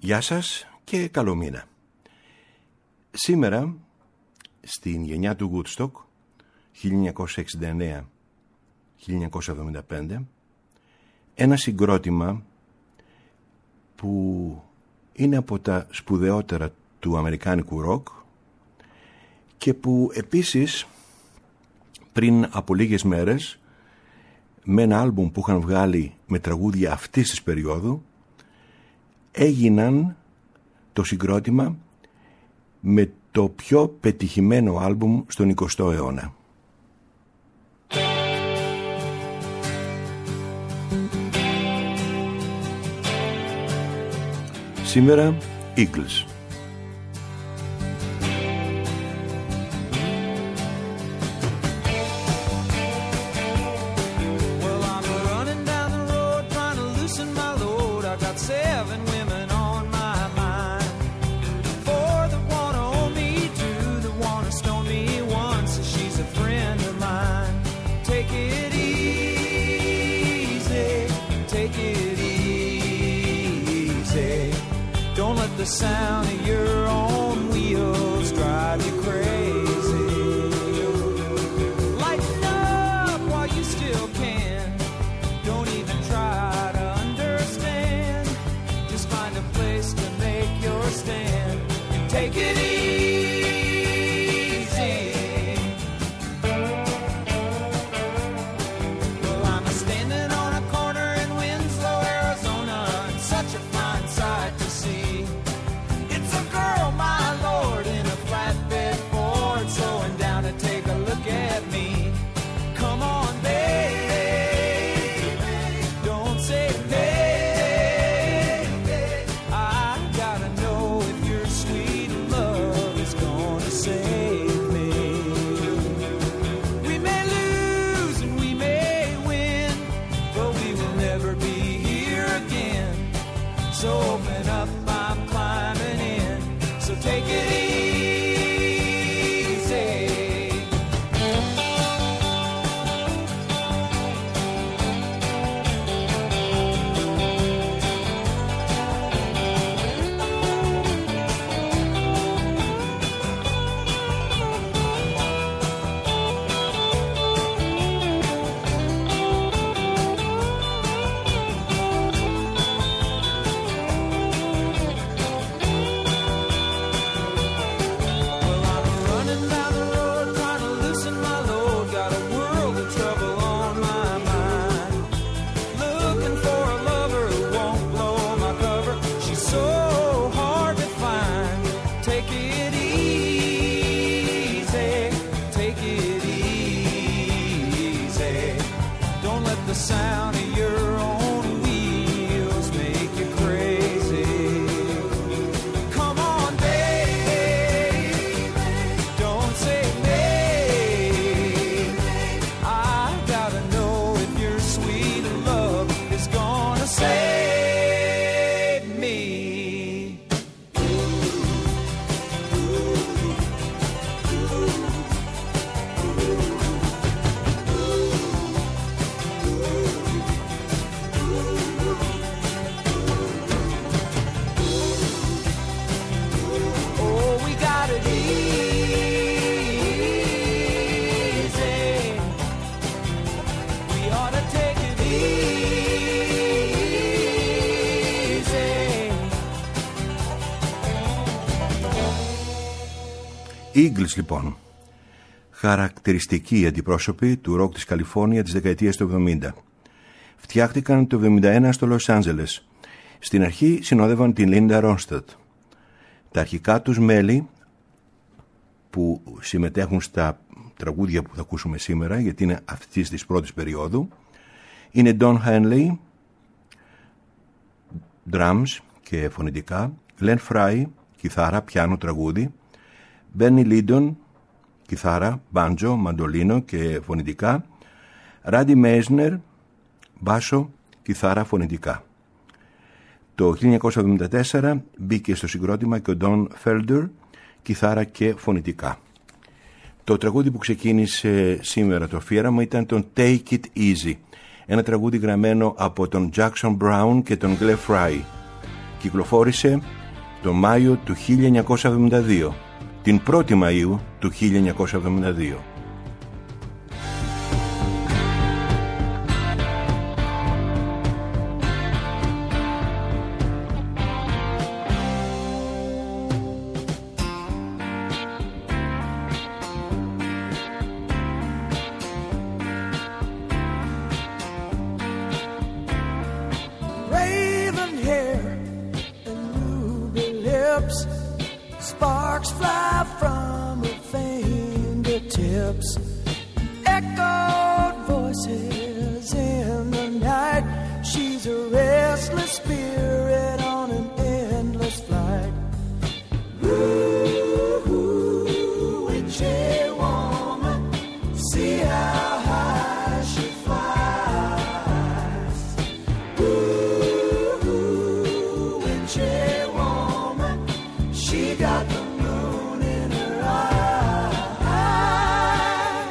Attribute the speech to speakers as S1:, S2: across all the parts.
S1: Γεια σας και καλό μήνα. Σήμερα, στην γενιά του Woodstock, 1969-1975, ένα συγκρότημα που είναι από τα σπουδαιότερα του αμερικάνικου ροκ και που επίσης πριν από λίγες μέρες με ένα άλμπουμ που είχαν βγάλει με τραγούδια αυτής της περίοδου έγιναν το συγκρότημα με το πιο πετυχημένο άλμπουμ στον 20ο αιώνα. Σήμερα Eagles.
S2: The sound of your own wheels drive you crazy. Lighten up while you still can. Don't even try to understand. Just find a place to make your stand and take it easy. Well, I'm standing on a corner in Winslow, Arizona, and such a fine sight to see.
S1: Eagles λοιπόν, χαρακτηριστικοί αντιπρόσωποι του ροκ της Καλιφόρνια της δεκαετίας του 70. Φτιάχτηκαν το 71 στο Λος Άντζελες. Στην αρχή συνόδευαν την Λίντα Ρόνστατ. Τα αρχικά τους μέλη που συμμετέχουν στα τραγούδια που θα ακούσουμε σήμερα, γιατί είναι αυτής της πρώτης περίοδου, είναι Don Henley, drums και φωνητικά, Glenn Frey, κιθάρα, πιάνο, τραγούδι, Benny Lydon, κιθάρα, μπάντζο, μαντολίνο και φωνητικά, Randy Meisner, μπάσο, κιθάρα, φωνητικά. Το 1974 μπήκε στο συγκρότημα και ο Don Felder, κιθάρα και φωνητικά. Το τραγούδι που ξεκίνησε σήμερα το αφιέραμα ήταν το Take It Easy, ένα τραγούδι γραμμένο από τον Jackson Brown και τον Glenn Frey. κυκλοφόρησε τον Μάιο του 1972, την 1η Μαΐου του 1972.
S2: Sparks fly from her fingertips, echoed voices in the night. She's a restless spirit on an endless flight. Ooh, witchy woman, see how high she flies. Ooh, witchy woman, she got the moon in her eye.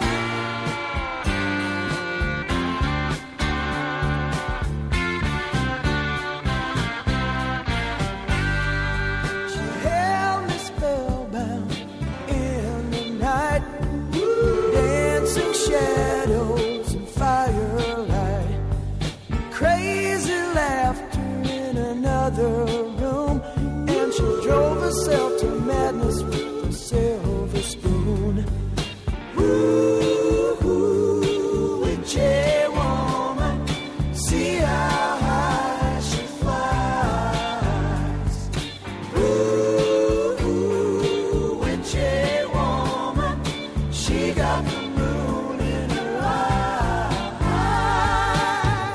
S2: She held me spellbound in the night, dancing shadows and firelight, crazy laughter in another room, and she drove herself to madness with a silver spoon. Ooh, witchy woman, see how high she flies. Ooh, witchy woman, she got the moon in her eye.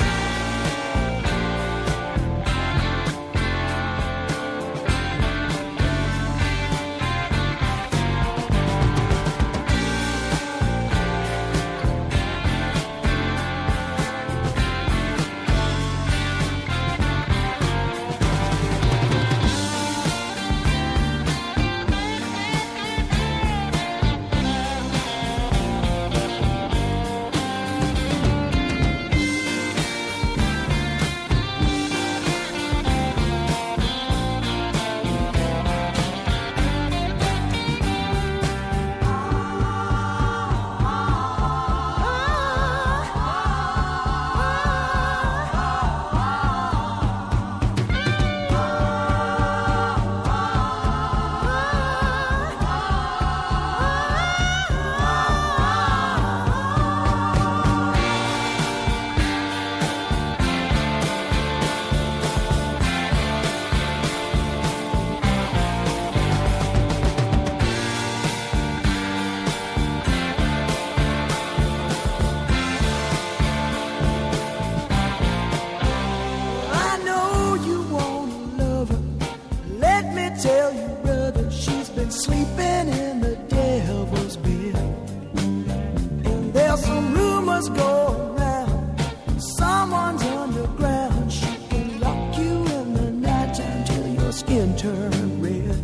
S2: I know you want a lover. Let me tell you, brother, she's been sleeping in the devil's bed. And there's some rumors going around, someone's underground. She can lock you in the nighttime till your skin turns red.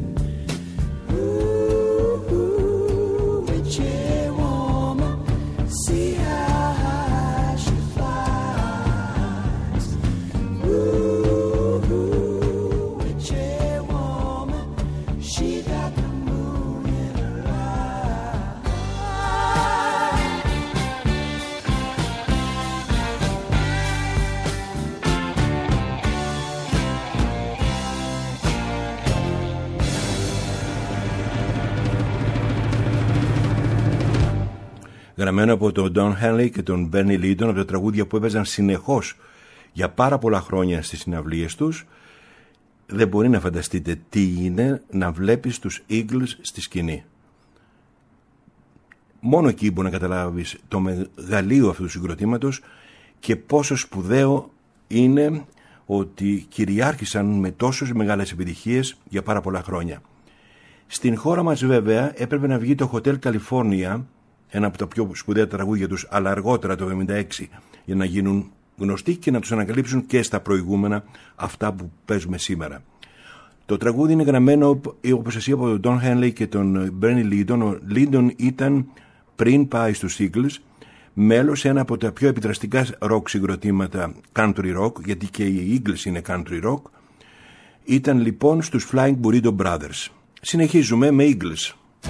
S2: Ooh, witchy woman, see how high she flies. Ooh, witchy woman, she got the moon in her eye.
S1: Γραμμένο από τον Don Henley και τον Bernie Leadon, από τα τραγούδια που έπαιζαν συνεχώς για πάρα πολλά χρόνια στις συναυλίες τους. Δεν μπορεί να φανταστείτε τι είναι να βλέπεις τους Eagles στη σκηνή. Μόνο εκεί μπορεί να καταλάβεις το μεγαλείο αυτού του συγκροτήματος και πόσο σπουδαίο είναι ότι κυριάρχησαν με τόσες μεγάλες επιτυχίες για πάρα πολλά χρόνια. Στην χώρα μας βέβαια έπρεπε να βγει το Hotel California, ένα από τα πιο σπουδαία τραγούδια τους, αλλά αργότερα το 1976, για να γίνουν γνωστοί και να τους ανακαλύψουν και στα προηγούμενα αυτά που παίζουμε σήμερα. Το τραγούδι είναι γραμμένο, όπως σας είπα, από τον Don Henley και τον Bernie Leadon. Ο Leadon ήταν, πριν πάει στους Eagles, μέλος σε ένα από τα πιο επιδραστικά rock συγκροτήματα, country rock, γιατί και οι Eagles είναι country rock. ήταν λοιπόν στους Flying Burrito Brothers. Συνεχίζουμε με Eagles.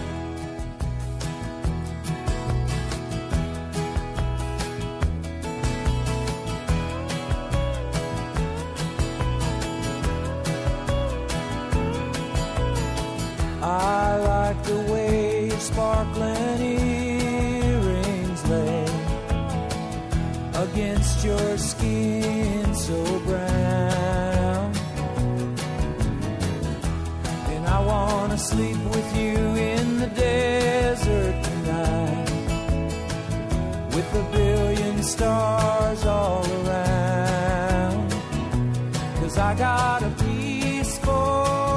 S2: I like the way your sparkling earrings lay against your skin so brown, and I wanna sleep with you in the desert tonight, with a billion stars all around, 'cause I got a peaceful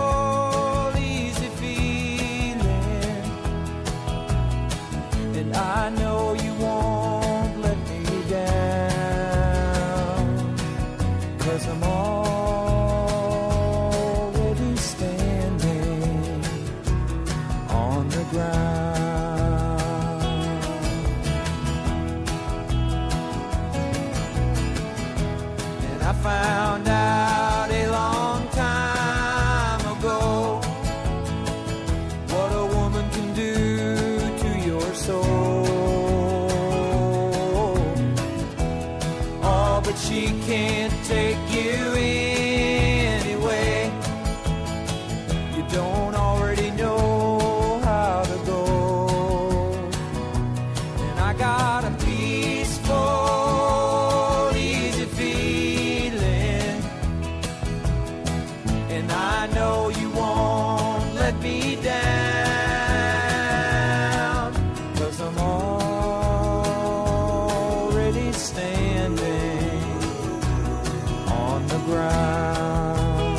S2: I know you won't let me down, 'cause I'm already standing on the ground. And I found out a long time ago what a woman can do to your soul. But she can't take you anyway. You don't already know how to go. And I got a peaceful, easy feeling, and I know you won't let me down, 'cause I'm already standing on the ground.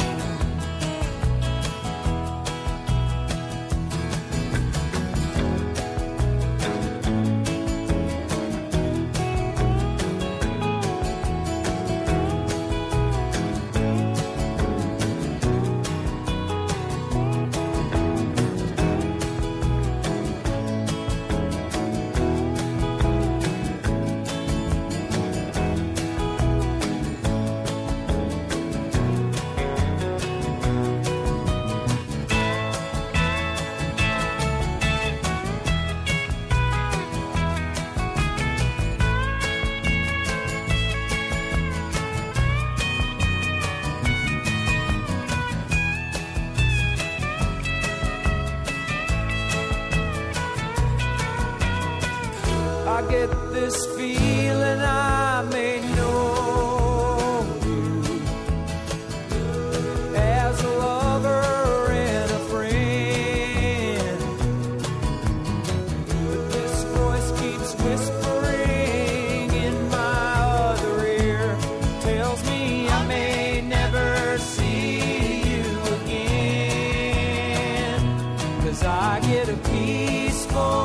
S2: I get this feeling I may know you as a lover and a friend, but this voice keeps whispering in my other ear, tells me I may never see you again, 'cause I get a peaceful,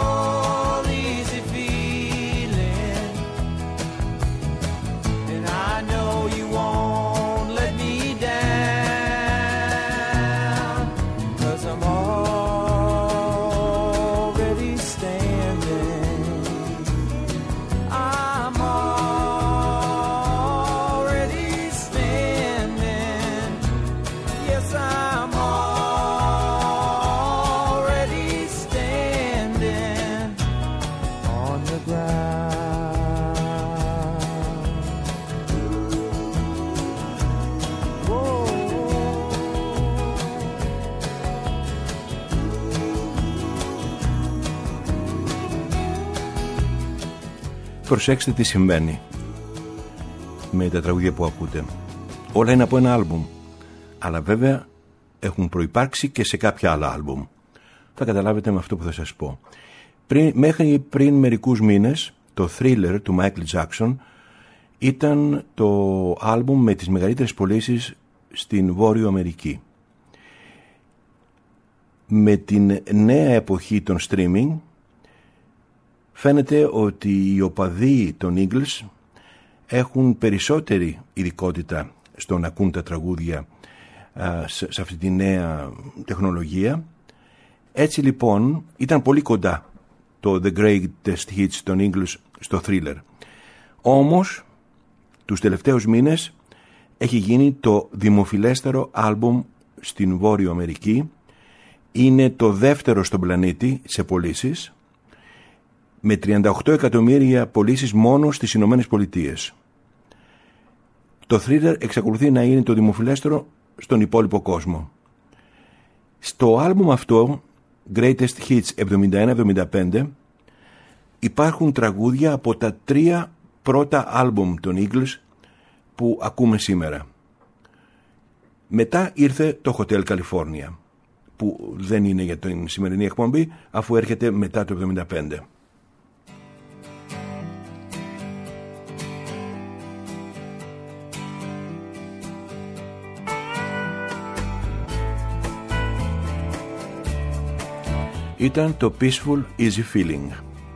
S1: Προσέξτε τι συμβαίνει με τα τραγούδια που ακούτε. Όλα είναι από ένα άλμπουμ, αλλά βέβαια έχουν προϋπάρξει και σε κάποια άλλα άλμπουμ. Θα καταλάβετε με αυτό που θα σας πω. Μέχρι πριν μερικούς μήνες, το Thriller του Michael Jackson ήταν το άλμπουμ με τις μεγαλύτερες πωλήσεις στην Βόρειο Αμερική. Με την νέα εποχή των streaming φαίνεται ότι οι οπαδοί των Eagles έχουν περισσότερη ειδικότητα στο να ακούν τα τραγούδια σε αυτή τη νέα τεχνολογία. Έτσι λοιπόν ήταν πολύ κοντά το The Greatest Hits των Eagles στο Thriller. Όμως τους τελευταίους μήνες έχει γίνει το δημοφιλέστερο άλμπουμ στην Βόρειο Αμερική. Είναι το δεύτερο στον πλανήτη σε πωλήσεις, με 38 εκατομμύρια πωλήσεις μόνο στις Ηνωμένες Πολιτείες. Το Thriller εξακολουθεί να είναι το δημοφιλέστερο στον υπόλοιπο κόσμο. Στο άλμπουμ αυτό, Greatest Hits 71-75, υπάρχουν τραγούδια από τα 3 πρώτα άλμπουμ των Eagles που ακούμε σήμερα. Μετά ήρθε το Hotel California, που δεν είναι για την σημερινή εκπομπή, αφού έρχεται μετά το 75. Ήταν το Peaceful Easy Feeling.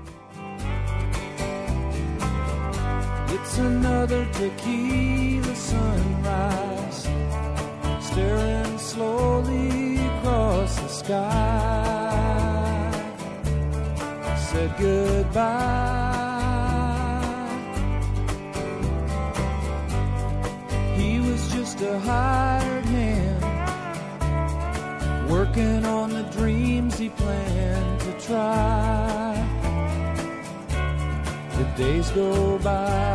S2: It's another tequila sunrise, staring slowly across the sky. Said goodbye. He was just a hired hand, working on the dreams he planned to try. The days go by.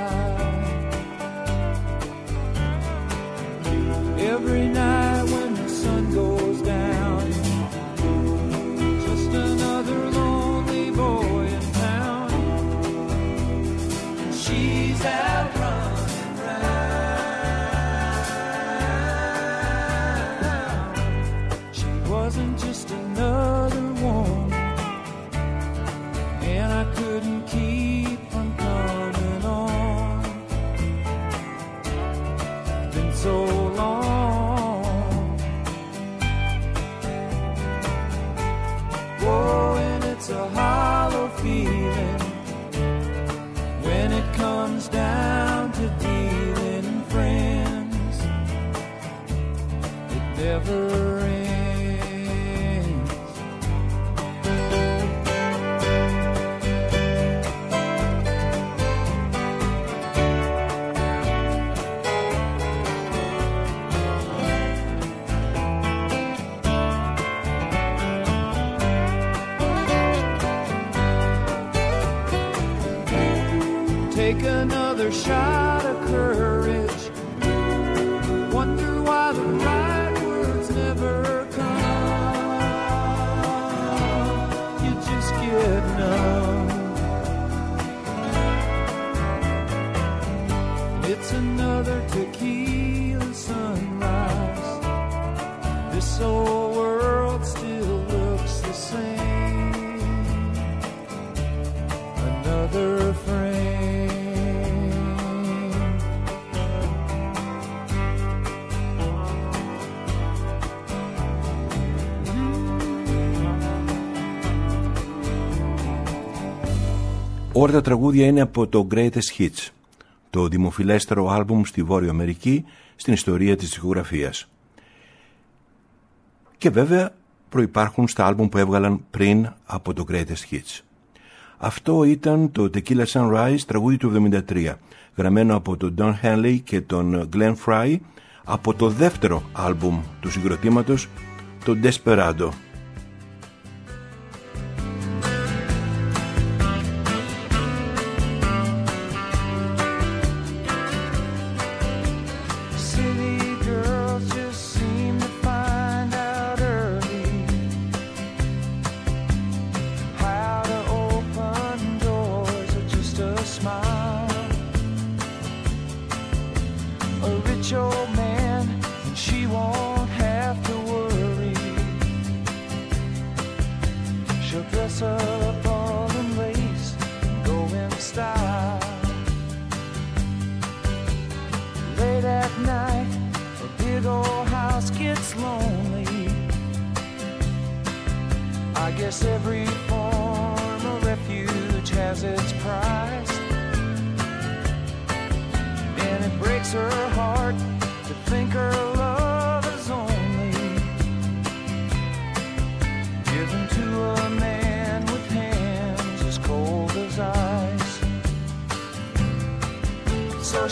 S2: Every night when the sun goes down, just another lonely boy in town. She's out running round. She wasn't just another woman, and I couldn't keep from coming on. Been so long. It's a hollow feeling when it comes down to dealing friends. It never ends. Take another shot of courage. Wonder why the right words never come. You just get numb. It's another tequila sunrise. This old world still looks the same. Another frame.
S1: Όλα τα τραγούδια είναι από το Greatest Hits, το δημοφιλέστερο άλμπουμ στη Βόρεια Αμερική στην ιστορία της δισκογραφίας. Και βέβαια προϋπάρχουν στα άλμπουμ που έβγαλαν πριν από το Greatest Hits. Αυτό ήταν το Tequila Sunrise, τραγούδι του 1973, γραμμένο από τον Don Henley και τον Glenn Frey από το δεύτερο άλμπουμ του συγκροτήματος, το Desperado.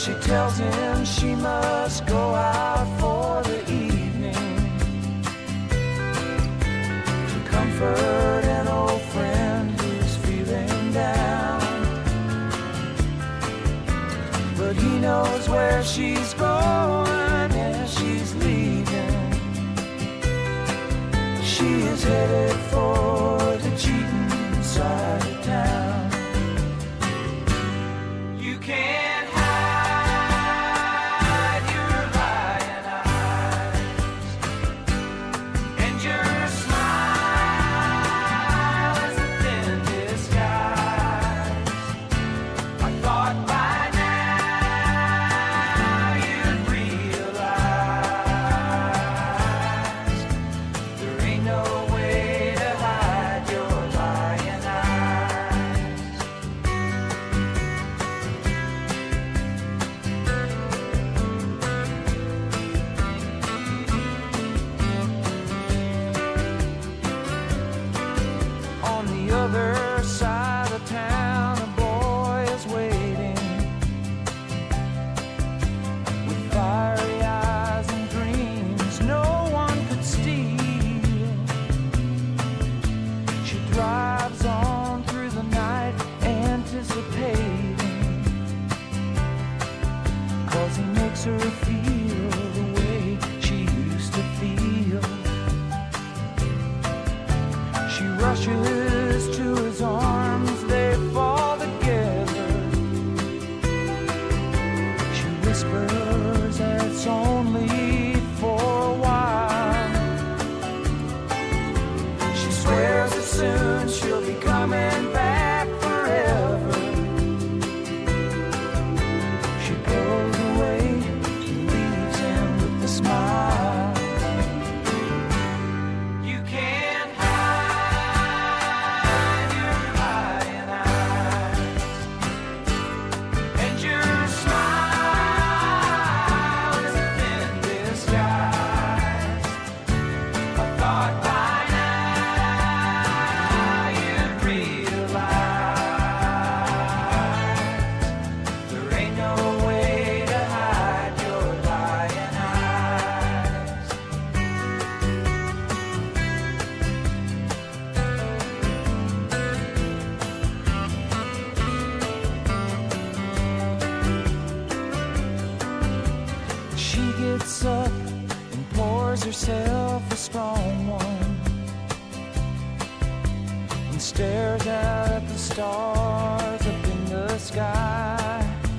S2: she tells him she must go out for the evening to comfort an old friend who's feeling down. But he knows where she's going and she's leaving. She is headed for the cheating side of town. You can't hide your lying eyes, and your smile is a thin disguise. I thought by now you'd realize there ain't no way to hide your lying eyes. On the other side of town, a boy is waiting with fiery eyes and dreams no one could steal. She drives on through the night, anticipating, 'cause he makes her feel the way she used to feel. She rushes to his arms, they fall together. She whispers that it's only for a while. She swears that soon she'll be coming back forever. She goes away and leaves him with a smile. You can't hide your lying eyes, and your smile is a thin disguise. I thought by now you'd realize there ain't no way to hide your lying eyes. She gets up and pours herself a strong one and stares out at the stars up in the sky.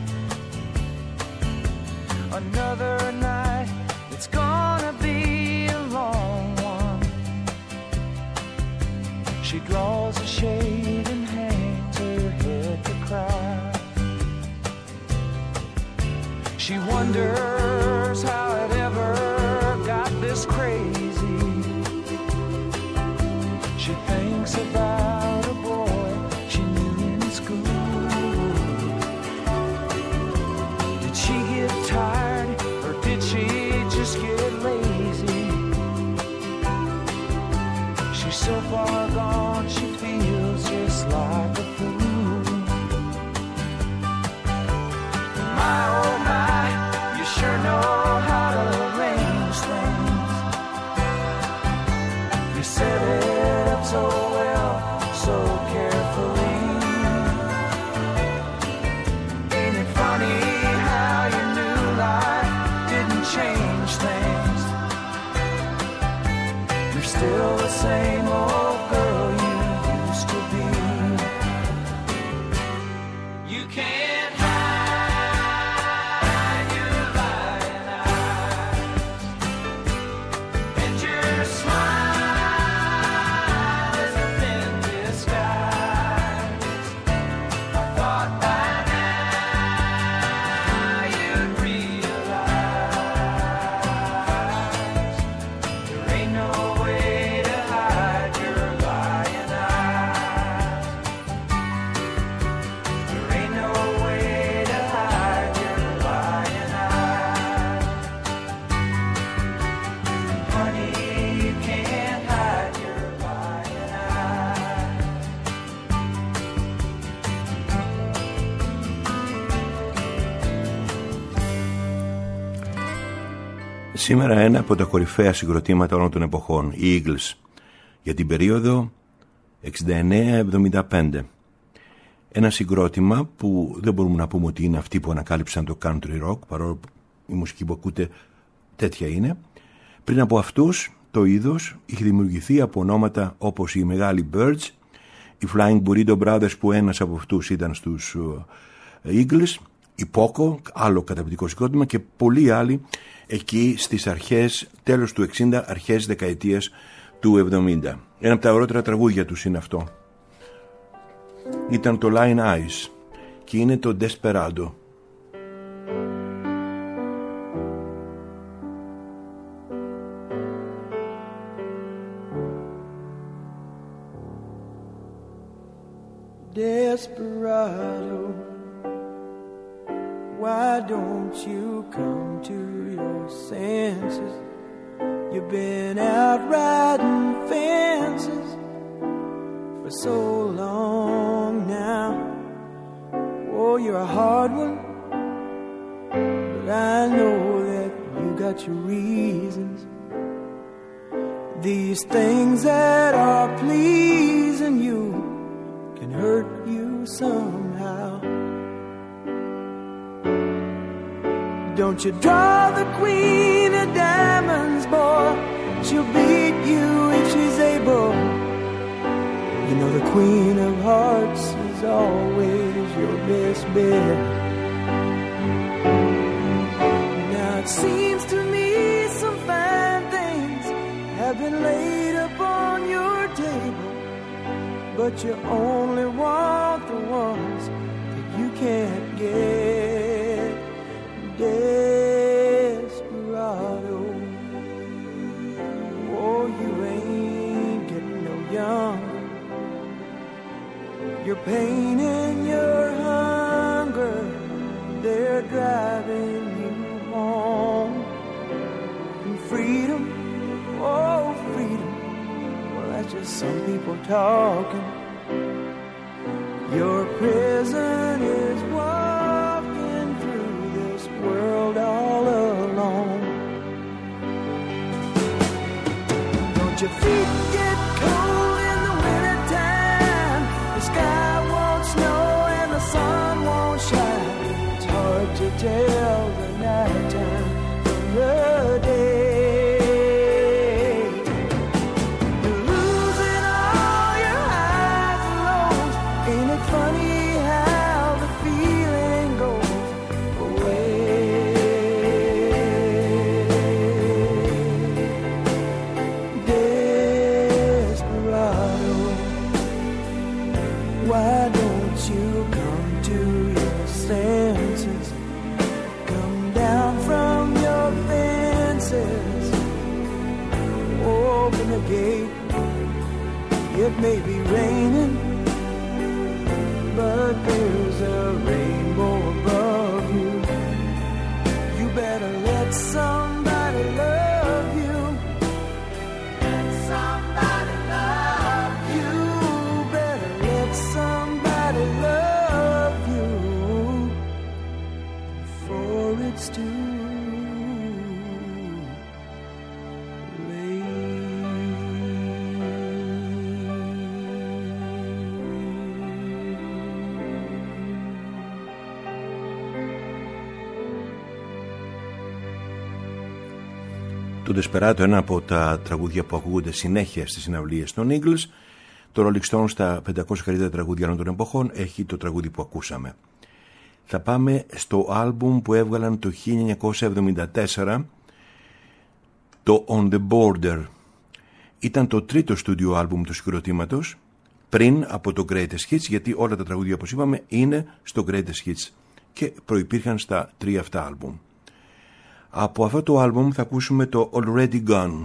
S2: Another night, it's gonna be a long one. She draws a shade and hangs her head to cry. She wonders how it ever got this crazy. She thinks about a boy she knew in school. Did she get tired or did she just get lazy? She's so far gone, she feels just like a fool. My oh my, you sure know how to arrange things. You set it up so well, so carefully. Ain't it funny how your new life didn't change things? You're still the same old girl you used to be. You can't hide your lying eyes, and your smile is a thin disguise. I thought by now you'd realize there ain't no way to hide your lying eyes. There ain't no way to hide your lying eyes. Honey, you can't hide your lying eyes.
S1: Σήμερα ένα από τα κορυφαία συγκροτήματα όλων των εποχών, οι Eagles, για την περίοδο 69-75. Ένα συγκρότημα που δεν μπορούμε να πούμε ότι είναι αυτοί που ανακάλυψαν το country rock, παρόλο που η μουσική που ακούτε τέτοια είναι. Πριν από αυτούς το είδος είχε δημιουργηθεί από ονόματα όπως οι μεγάλοι Birds, οι Flying Burrito Brothers, που ένας από αυτούς ήταν στους Eagles, η Poco, άλλο καταπληκτικό συγκρότημα, και πολλοί άλλοι εκεί στις αρχές, τέλος του 60, αρχές δεκαετίας του 70. Ένα από τα ωραίτερα τραγούδια τους είναι αυτό. Ήταν το Line Eyes και είναι το Desperado.
S2: Desperado, why don't you come to your senses? You've been out riding fences for so long now. Oh, you're a hard one, but I know that you got your reasons. These things that are pleasing you can hurt you somehow. Don't you draw the queen of diamonds, boy. She'll beat you if she's able. You know the queen of hearts is always your best bet. Now it seems to me some fine things have been laid upon your table, but you only want the ones that you can't get. Desperado, oh, you ain't getting no younger. Your pain and your hunger, they're driving you home. And freedom, oh, freedom, well, that's just some people talking. Your prison is walking through this world all alone. Don't your feet get cold in the wintertime? The sky won't snow and the sun won't shine. It's hard to tell the nighttime from the day. It may be raining, but there's a rainbow above you. You better let somebody love you. Let somebody love you. Better let somebody love you before it's too.
S1: Το Desperado, ένα από τα τραγούδια που ακούγονται συνέχεια στις συναυλίες των Eagles. Το Rolling Stones, στα 500 καλύτερα τραγούδια όλων των εποχών, έχει το τραγούδι που ακούσαμε. Θα πάμε στο άλμπουμ που έβγαλαν το 1974, το On the Border. Ήταν το τρίτο στούντιο άλμπουμ του συγκροτήματος, πριν από το Greatest Hits, γιατί όλα τα τραγούδια, όπως είπαμε, είναι στο Greatest Hits και προϋπήρχαν στα τρία αυτά άλμπουμ. Από αυτό το άλμπουμ θα ακούσουμε το Already Gone.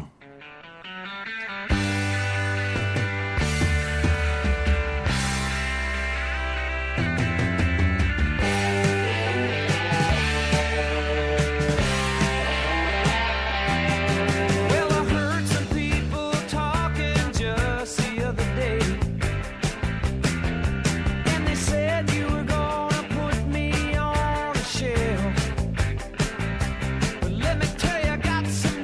S2: Let me tell you, I got some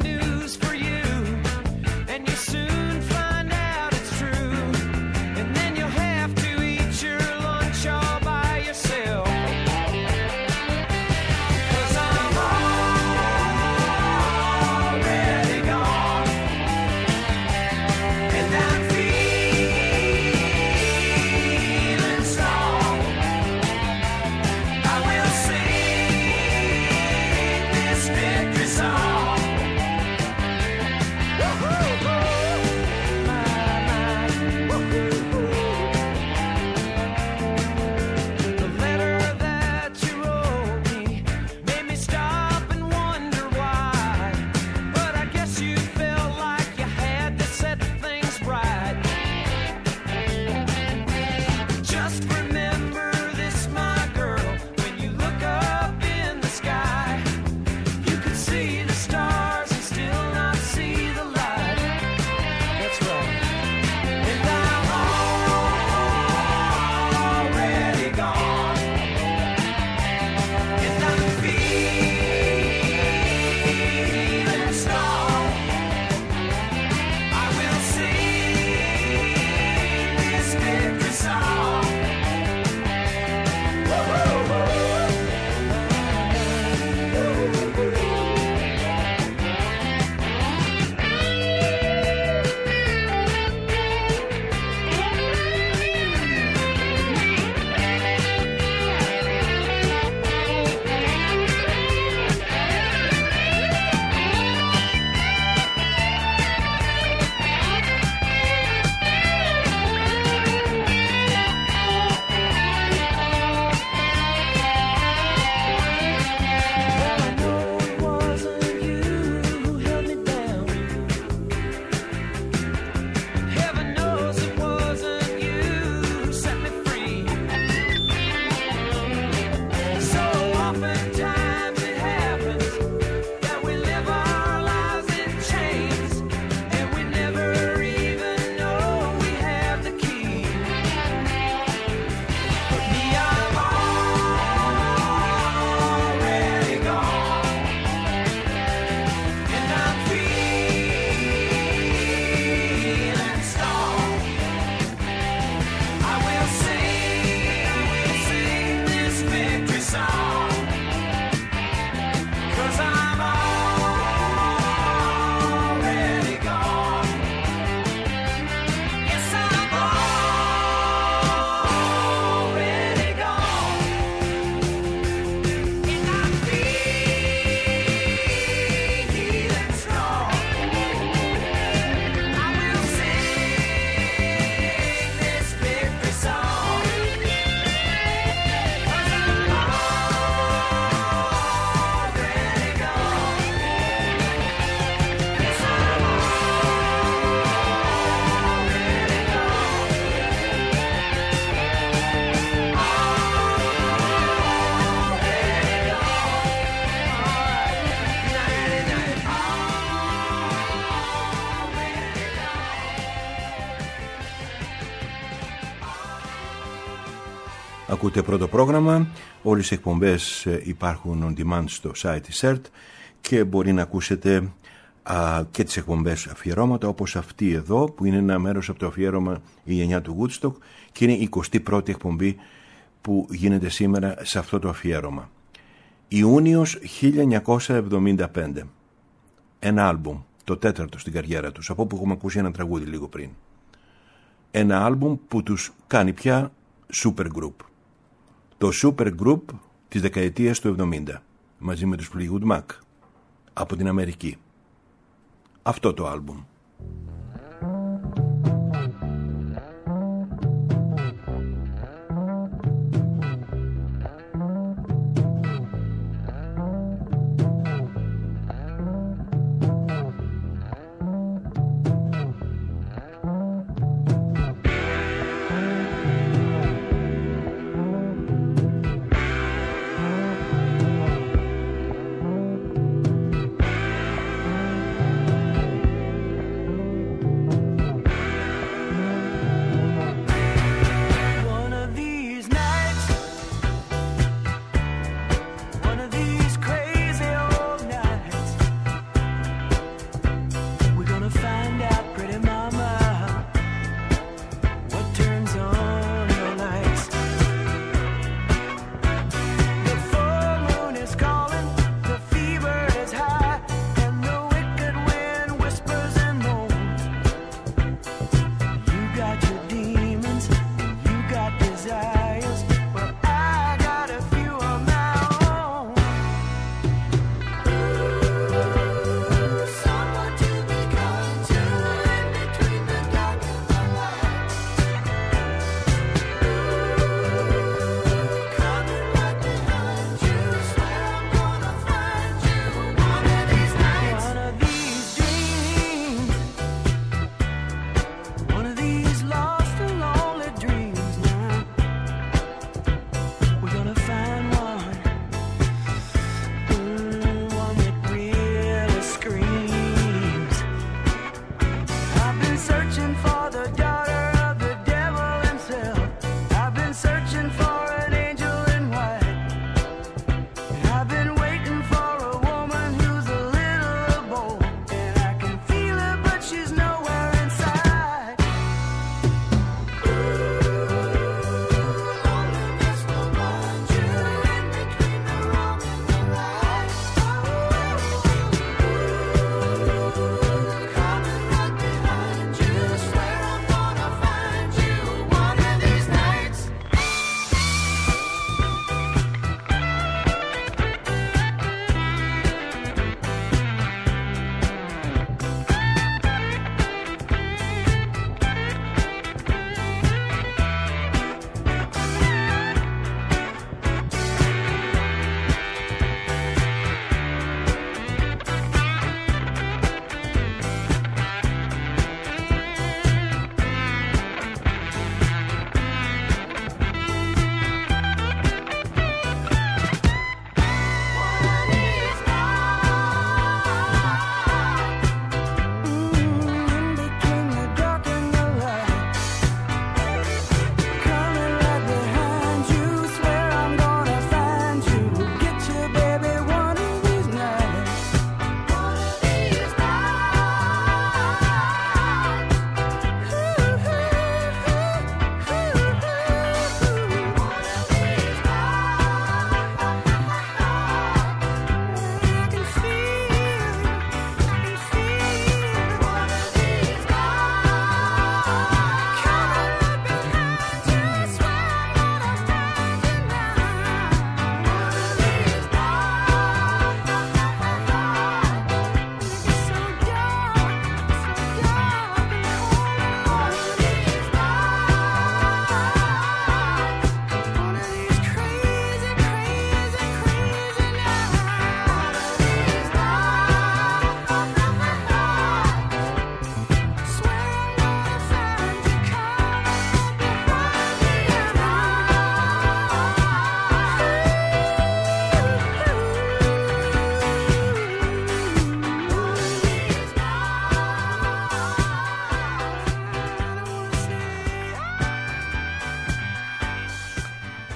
S1: Ακούτε πρώτο πρόγραμμα. Όλες οι εκπομπές υπάρχουν on demand στο site της ΕΡΤ και μπορεί να ακούσετε και τις εκπομπές αφιερώματα, όπως αυτή εδώ που είναι ένα μέρος από το αφιέρωμα η γενιά του Woodstock και είναι η 21η εκπομπή που γίνεται σήμερα σε αυτό το αφιέρωμα. Ιούνιος 1975. Ένα άλμπουμ, το τέταρτο στην καριέρα τους, από όπου έχουμε ακούσει ένα τραγούδι λίγο πριν. Ένα άλμπουμ που τους κάνει πια super group. Το super group της δεκαετίας του 70, μαζί με τους Fleetwood Mac από την Αμερική. Αυτό το άλμπουμ.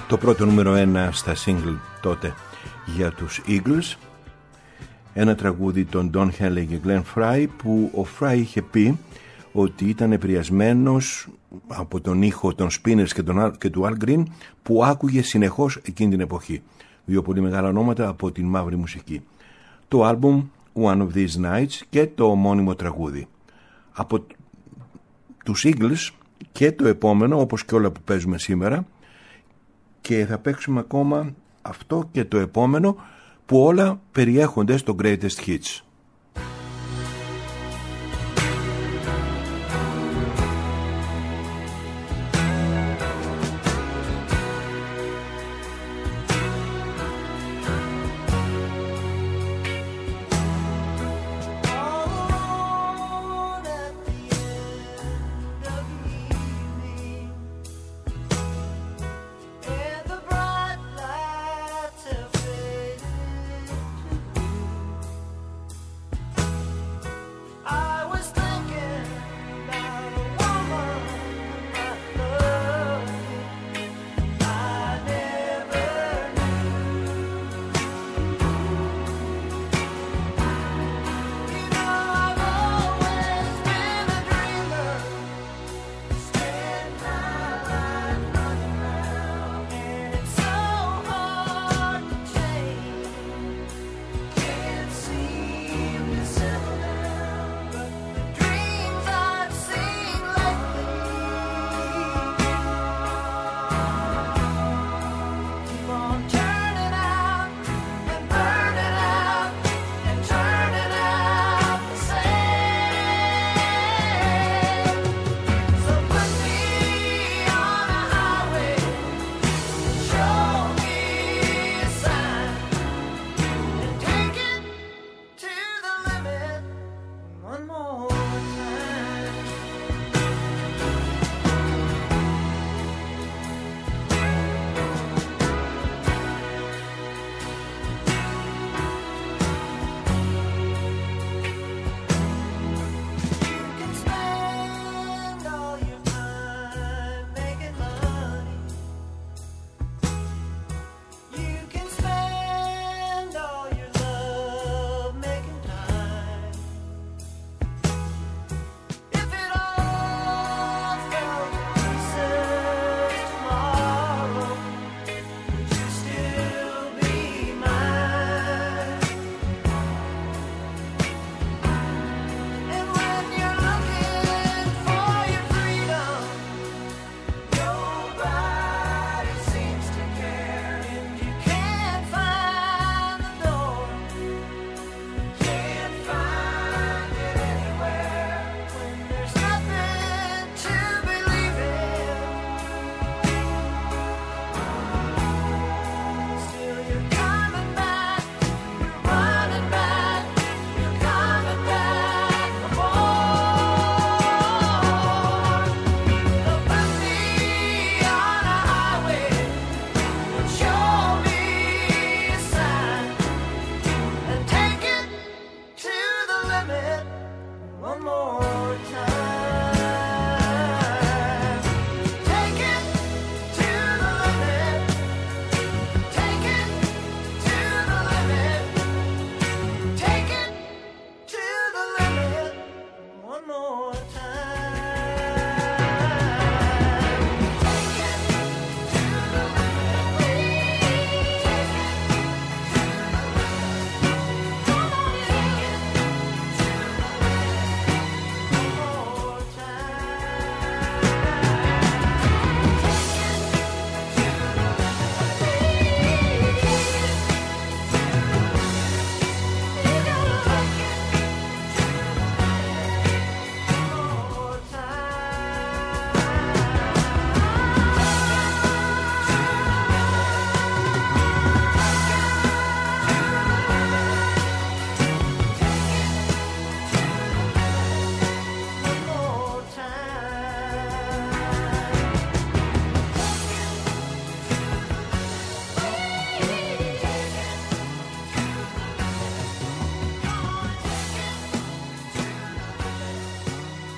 S1: Το πρώτο νούμερο 1 στα single τότε για τους Eagles, ένα τραγούδι των Don Henley και Glenn Frey, που ο Frey είχε πει ότι ήταν επηρεασμένος από τον ήχο των Spinners και του Al Green που άκουγε συνεχώς εκείνη την εποχή. Δύο πολύ μεγάλα ονόματα από την μαύρη μουσική. Το άλμπουμ One of These Nights και το ομώνυμο τραγούδι. Από τους Eagles και το επόμενο, όπως και όλα που παίζουμε σήμερα, και θα παίξουμε ακόμα αυτό και το επόμενο, που όλα περιέχονται στο Greatest Hits.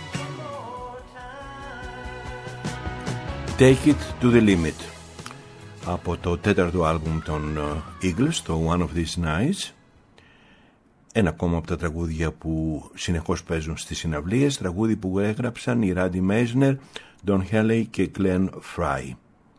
S1: Take it to the limit. από το τέταρτο άλμπουμ των Eagles, το One of These Nights. Ένα ακόμα από τα τραγούδια που συνεχώς παίζουν στις συναυλίες, τραγούδι που έγραψαν οι Randy Meisner, Don Henley και Glenn Frey.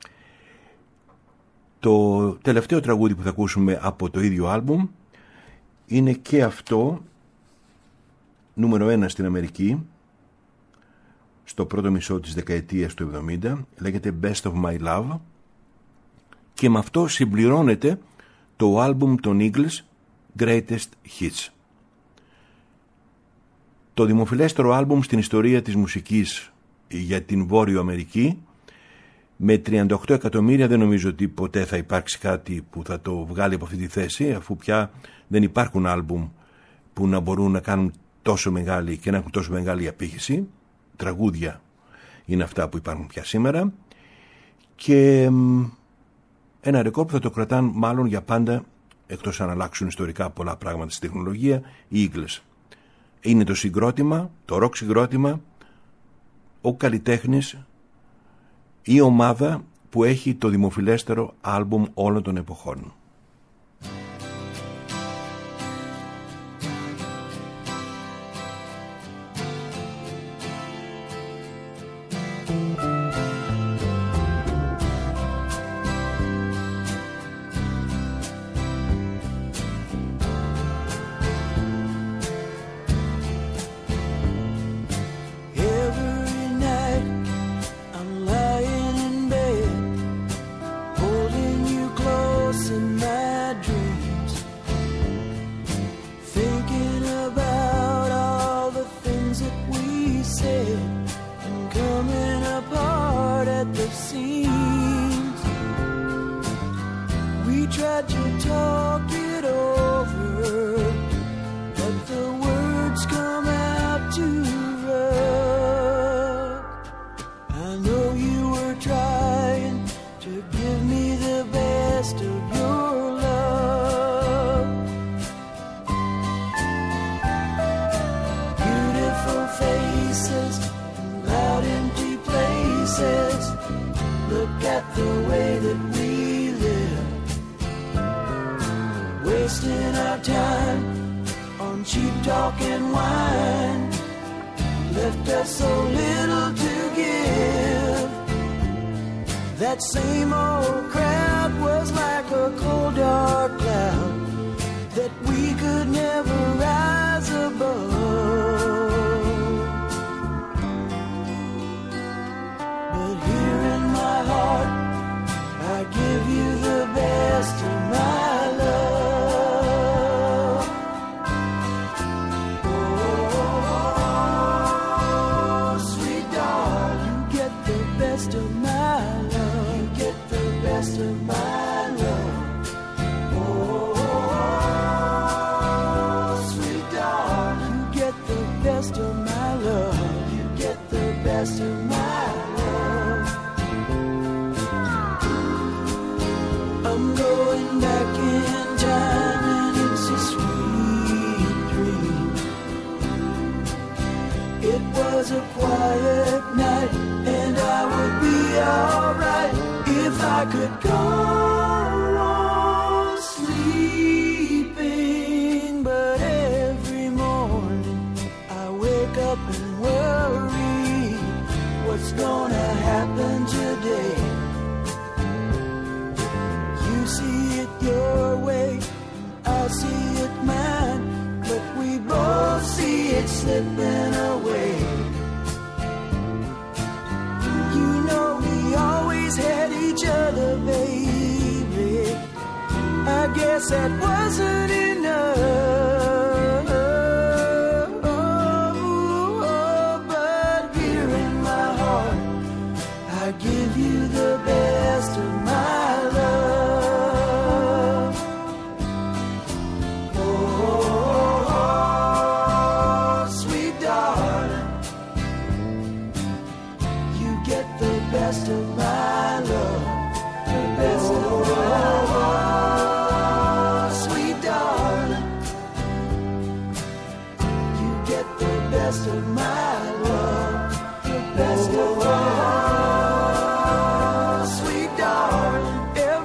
S1: Το τελευταίο τραγούδι που θα ακούσουμε από το ίδιο άλμπουμ είναι και αυτό νούμερο 1 στην Αμερική στο πρώτο μισό της δεκαετίας του 70, λέγεται Best of My Love, και με αυτό συμπληρώνεται το άλμπουμ των Eagles Greatest Hits. Το δημοφιλέστερο άλμπουμ στην ιστορία της μουσικής για την Βόρειο Αμερική, με 38 εκατομμύρια. Δεν νομίζω ότι ποτέ θα υπάρξει κάτι που θα το βγάλει από αυτή τη θέση, αφού πια δεν υπάρχουν άλμπουμ που να μπορούν να κάνουν τόσο μεγάλη και να έχουν τόσο μεγάλη απήχηση. Τραγούδια είναι αυτά που υπάρχουν πια σήμερα, και ένα ρεκόρ που θα το κρατάνε μάλλον για πάντα, εκτός αν αλλάξουν ιστορικά πολλά πράγματα στη τεχνολογία, οι Eagles. Είναι το συγκρότημα, το rock συγκρότημα, ο καλλιτέχνης, η ομάδα που έχει το δημοφιλέστερο άλμπουμ όλων των εποχών.
S2: Sweet darling,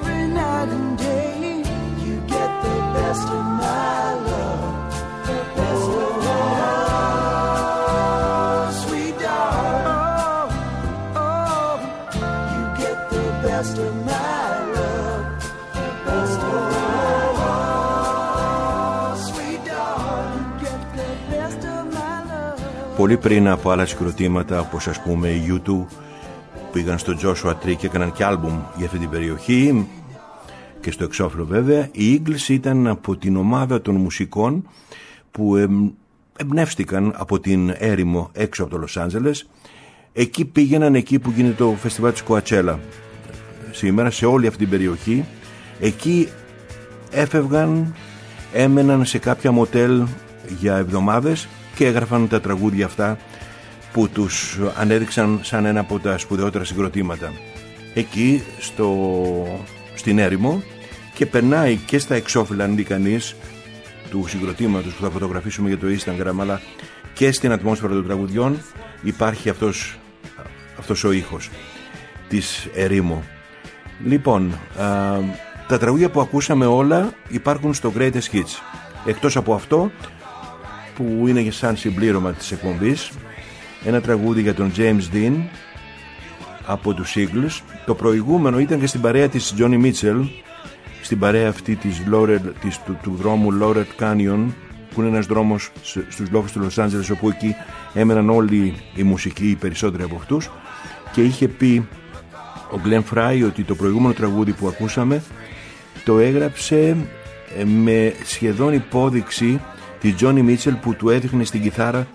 S2: best of my love, the best of my love. Sweet darling, get the best of my love.
S1: Πολύ πριν από άλλα συγκροτήματα, όπως ας πούμε οι U2, πήγαν στο Joshua Tree και έκαναν και άλμπουμ για αυτή την περιοχή και στο εξώφυλλο βέβαια, οι Eagles ήταν από την ομάδα των μουσικών που εμπνεύστηκαν από την έρημο έξω από το Λος Άντζελες. Εκεί πήγαιναν, εκεί που γίνεται το φεστιβάλ της Coachella σήμερα, σε όλη αυτή την περιοχή. Εκεί έφευγαν, έμεναν σε κάποια μοτέλ για εβδομάδες και έγραφαν τα τραγούδια αυτά που τους ανέδειξαν σαν ένα από τα σπουδαιότερα συγκροτήματα εκεί στην έρημο, και περνάει και στα εξώφυλλα, αν δει κανείς, του συγκροτήματος που θα φωτογραφίσουμε για το Instagram, αλλά και στην ατμόσφαιρα των τραγουδιών υπάρχει αυτός ο ήχος της ερήμου. Λοιπόν, τα τραγούδια που ακούσαμε όλα υπάρχουν στο Greatest Hits, εκτός από αυτό που είναι σαν συμπλήρωμα της εκπομπής, ένα τραγούδι για τον James Dean από τους Eagles. Το προηγούμενο ήταν και στην παρέα της Johnny Mitchell, στην παρέα αυτή του δρόμου Laurel Canyon, που είναι ένας δρόμος στους λόφους του Λος Άντζελες, όπου εκεί έμεναν όλοι οι μουσικοί, οι περισσότεροι από αυτούς, και είχε πει ο Glenn Frey ότι το προηγούμενο τραγούδι που ακούσαμε το έγραψε με σχεδόν υπόδειξη τη Johnny Mitchell, που του έδειχνε στην κιθάρα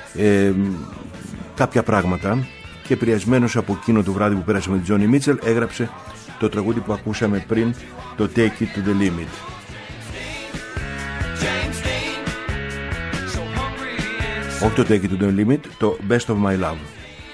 S1: κάποια πράγματα, και επηρεασμένος από εκείνο το βράδυ που πέρασε με τη Johnny Mitchell έγραψε το τραγούδι που ακούσαμε πριν, το Take It to the Limit. Όχι το Take It to the Limit, το Best of My Love.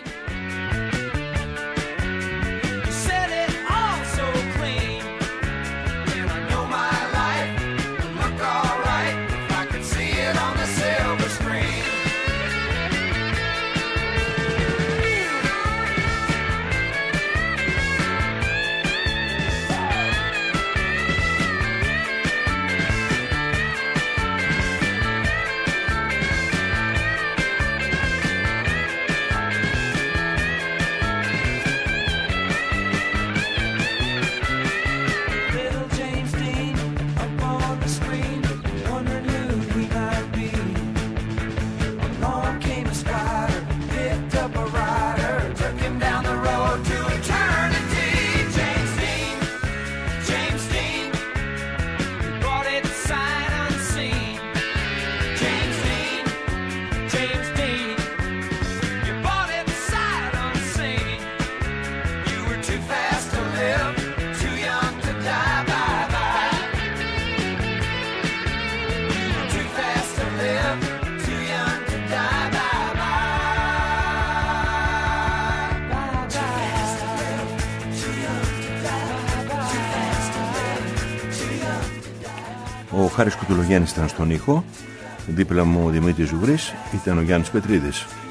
S1: Ο Χάρης Κουτουλογέννης ήταν στον ήχο, δίπλα μου ο Δημήτρης Ζουγρής, ήταν ο Γιάννης Πετρίδης.